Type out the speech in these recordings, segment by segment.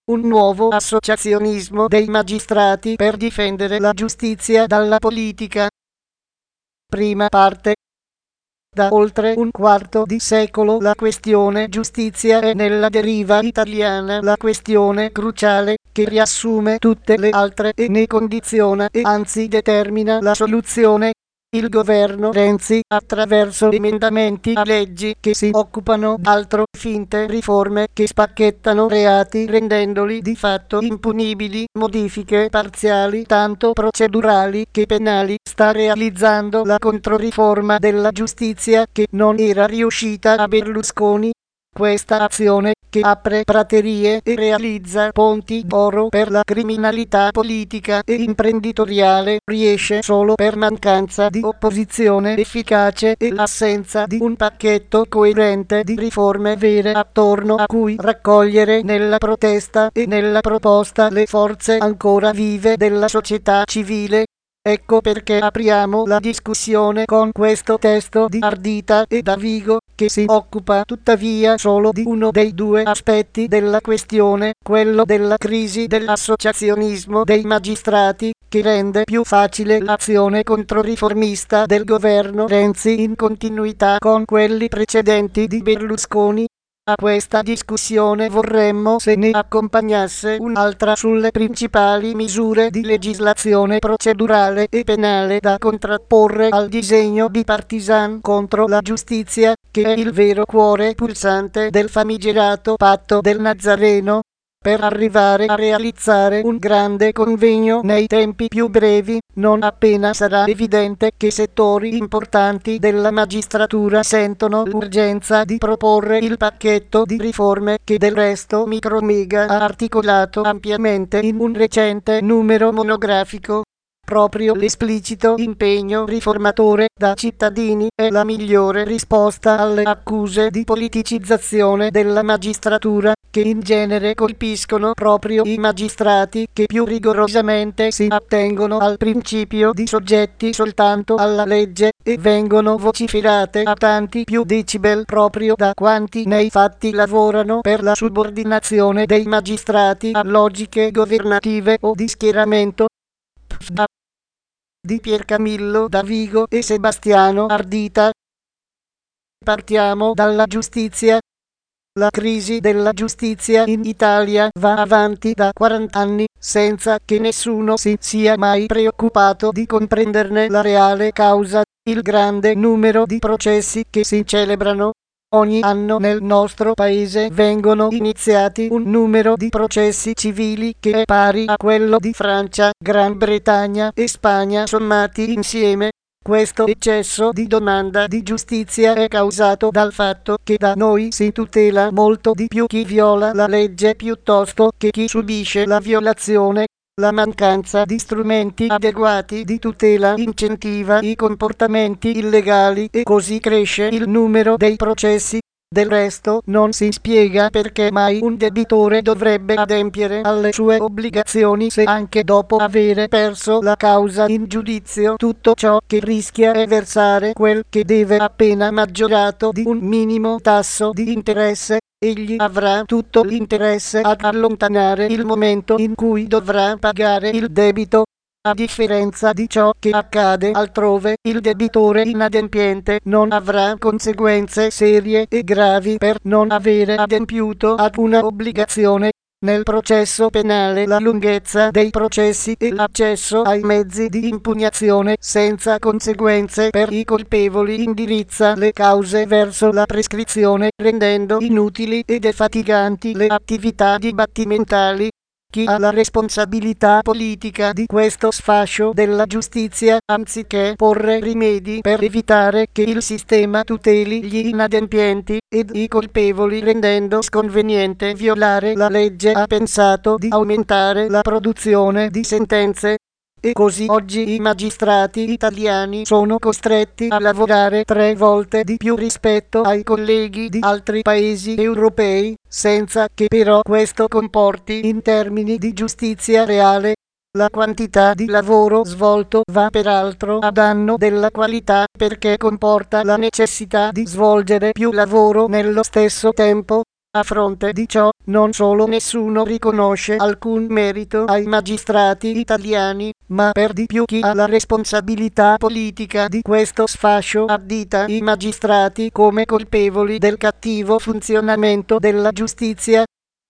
un nuovo associazionismo dei magistrati per difendere la giustizia dalla politica. Prima parte. Da oltre un quarto di secolo la questione giustizia è nella deriva italiana la questione cruciale che riassume tutte le altre e ne condiziona e anzi determina la soluzione. Il governo Renzi, attraverso emendamenti a leggi che si occupano d'altro, finte riforme che spacchettano reati rendendoli di fatto impunibili, modifiche parziali tanto procedurali che penali, sta realizzando la controriforma della giustizia che non era riuscita a Berlusconi. Questa azione, che apre praterie e realizza ponti d'oro per la criminalità politica e imprenditoriale, riesce solo per mancanza di opposizione efficace e l'assenza di un pacchetto coerente di riforme vere attorno a cui raccogliere nella protesta e nella proposta le forze ancora vive della società civile. Ecco perché apriamo la discussione con questo testo di Ardita e Davigo, che si occupa tuttavia solo di uno dei due aspetti della questione, quello della crisi dell'associazionismo dei magistrati, che rende più facile l'azione controriformista del governo Renzi in continuità con quelli precedenti di Berlusconi. A questa discussione vorremmo se ne accompagnasse un'altra sulle principali misure di legislazione procedurale e penale da contrapporre al disegno bipartisan contro la giustizia, che è il vero cuore pulsante del famigerato patto del Nazareno, per arrivare a realizzare un grande convegno nei tempi più brevi, non appena sarà evidente che settori importanti della magistratura sentono l'urgenza di proporre il pacchetto di riforme che del resto Micromega ha articolato ampiamente in un recente numero monografico. Proprio l'esplicito impegno riformatore da cittadini è la migliore risposta alle accuse di politicizzazione della magistratura, che in genere colpiscono proprio i magistrati che più rigorosamente si attengono al principio di soggetti soltanto alla legge, e vengono vociferate a tanti più decibel proprio da quanti nei fatti lavorano per la subordinazione dei magistrati a logiche governative o di schieramento. Di Piercamillo Davigo e Sebastiano Ardita. Partiamo dalla giustizia. La crisi della giustizia in Italia va avanti da 40 anni, senza che nessuno si sia mai preoccupato di comprenderne la reale causa, il grande numero di processi che si celebrano. Ogni anno nel nostro paese vengono iniziati un numero di processi civili che è pari a quello di Francia, Gran Bretagna e Spagna sommati insieme. Questo eccesso di domanda di giustizia è causato dal fatto che da noi si tutela molto di più chi viola la legge piuttosto che chi subisce la violazione. La mancanza di strumenti adeguati di tutela incentiva i comportamenti illegali e così cresce il numero dei processi. Del resto non si spiega perché mai un debitore dovrebbe adempiere alle sue obbligazioni se anche dopo avere perso la causa in giudizio tutto ciò che rischia è versare quel che deve appena maggiorato di un minimo tasso di interesse. Egli avrà tutto l'interesse ad allontanare il momento in cui dovrà pagare il debito. A differenza di ciò che accade altrove, il debitore inadempiente non avrà conseguenze serie e gravi per non avere adempiuto ad una obbligazione. Nel processo penale la lunghezza dei processi e l'accesso ai mezzi di impugnazione senza conseguenze per i colpevoli indirizza le cause verso la prescrizione, rendendo inutili e defatiganti le attività dibattimentali. Chi ha la responsabilità politica di questo sfascio della giustizia, anziché porre rimedi per evitare che il sistema tuteli gli inadempienti ed i colpevoli rendendo sconveniente violare la legge, ha pensato di aumentare la produzione di sentenze. E così oggi i magistrati italiani sono costretti a lavorare 3 volte di più rispetto ai colleghi di altri paesi europei, senza che però questo comporti in termini di giustizia reale. La quantità di lavoro svolto va peraltro a danno della qualità, perché comporta la necessità di svolgere più lavoro nello stesso tempo. A fronte di ciò, non solo nessuno riconosce alcun merito ai magistrati italiani, ma per di più chi ha la responsabilità politica di questo sfascio addita i magistrati come colpevoli del cattivo funzionamento della giustizia.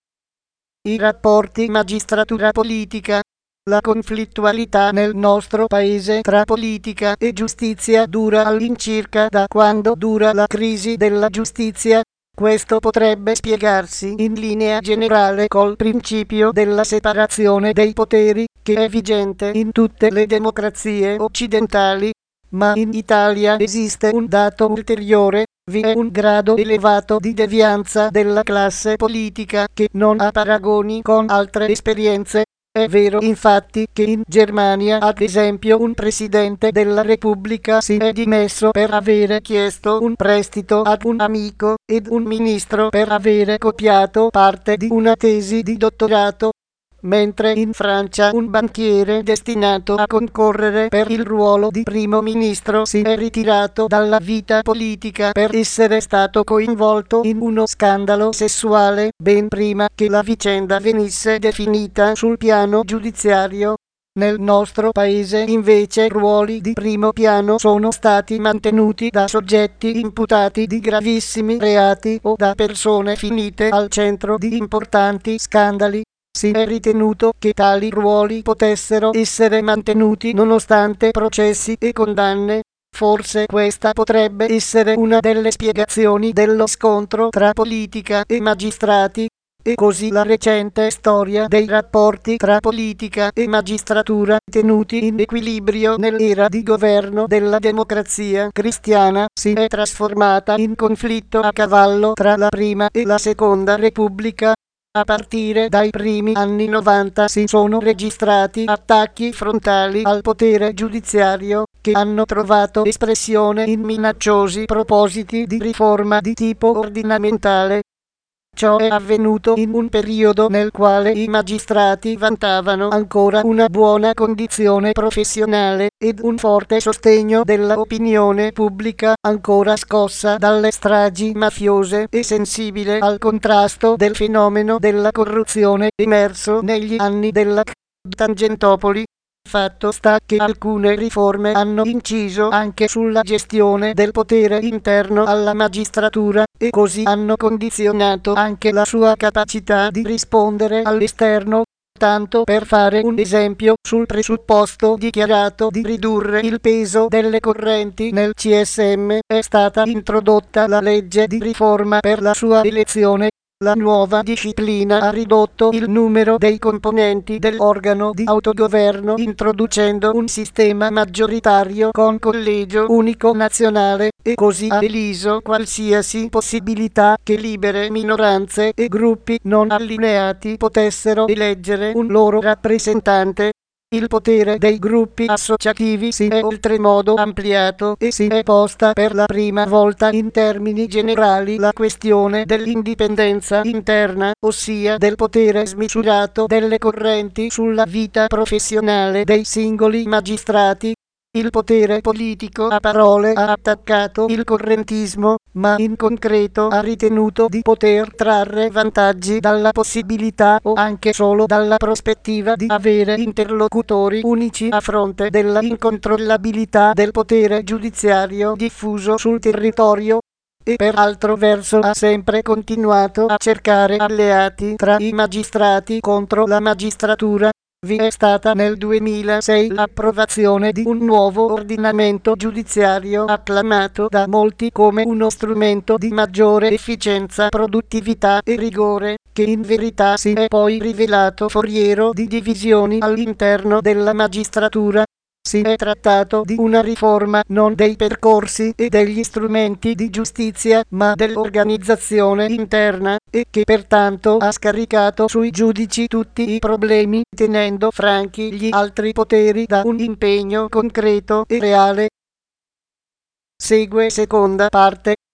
I rapporti magistratura-politica. La conflittualità nel nostro paese tra politica e giustizia dura all'incirca da quando dura la crisi della giustizia. Questo potrebbe spiegarsi in linea generale col principio della separazione dei poteri, che è vigente in tutte le democrazie occidentali, ma in Italia esiste un dato ulteriore: vi è un grado elevato di devianza della classe politica che non ha paragoni con altre esperienze. È vero infatti che in Germania, ad esempio, un presidente della Repubblica si è dimesso per avere chiesto un prestito ad un amico ed un ministro per avere copiato parte di una tesi di dottorato, mentre in Francia un banchiere destinato a concorrere per il ruolo di primo ministro si è ritirato dalla vita politica per essere stato coinvolto in uno scandalo sessuale ben prima che la vicenda venisse definita sul piano giudiziario. Nel nostro paese invece ruoli di primo piano sono stati mantenuti da soggetti imputati di gravissimi reati o da persone finite al centro di importanti scandali. Si è ritenuto che tali ruoli potessero essere mantenuti nonostante processi e condanne. Forse questa potrebbe essere una delle spiegazioni dello scontro tra politica e magistrati. E così la recente storia dei rapporti tra politica e magistratura, tenuti in equilibrio nell'era di governo della democrazia cristiana, si è trasformata in conflitto a cavallo tra la prima e la seconda Repubblica. A partire dai primi anni 90 si sono registrati attacchi frontali al potere giudiziario, che hanno trovato espressione in minacciosi propositi di riforma di tipo ordinamentale. Ciò è avvenuto in un periodo nel quale i magistrati vantavano ancora una buona condizione professionale ed un forte sostegno della opinione pubblica ancora scossa dalle stragi mafiose e sensibile al contrasto del fenomeno della corruzione emerso negli anni della Tangentopoli. Fatto sta che alcune riforme hanno inciso anche sulla gestione del potere interno alla magistratura e così hanno condizionato anche la sua capacità di rispondere all'esterno. Tanto per fare un esempio, sul presupposto dichiarato di ridurre il peso delle correnti nel CSM è stata introdotta la legge di riforma per la sua elezione. La nuova disciplina ha ridotto il numero dei componenti dell'organo di autogoverno introducendo un sistema maggioritario con collegio unico nazionale e così ha eliso qualsiasi possibilità che libere minoranze e gruppi non allineati potessero eleggere un loro rappresentante. Il potere dei gruppi associativi si è oltremodo ampliato e si è posta per la prima volta in termini generali la questione dell'indipendenza interna, ossia del potere smisurato delle correnti sulla vita professionale dei singoli magistrati. Il potere politico a parole ha attaccato il correntismo, ma in concreto ha ritenuto di poter trarre vantaggi dalla possibilità o anche solo dalla prospettiva di avere interlocutori unici a fronte della incontrollabilità del potere giudiziario diffuso sul territorio. E per altro verso ha sempre continuato a cercare alleati tra i magistrati contro la magistratura. Vi è stata nel 2006 l'approvazione di un nuovo ordinamento giudiziario acclamato da molti come uno strumento di maggiore efficienza, produttività e rigore, che in verità si è poi rivelato foriero di divisioni all'interno della magistratura. Si è trattato di una riforma non dei percorsi e degli strumenti di giustizia, ma dell'organizzazione interna, e che pertanto ha scaricato sui giudici tutti i problemi, tenendo franchi gli altri poteri da un impegno concreto e reale. Segue seconda parte.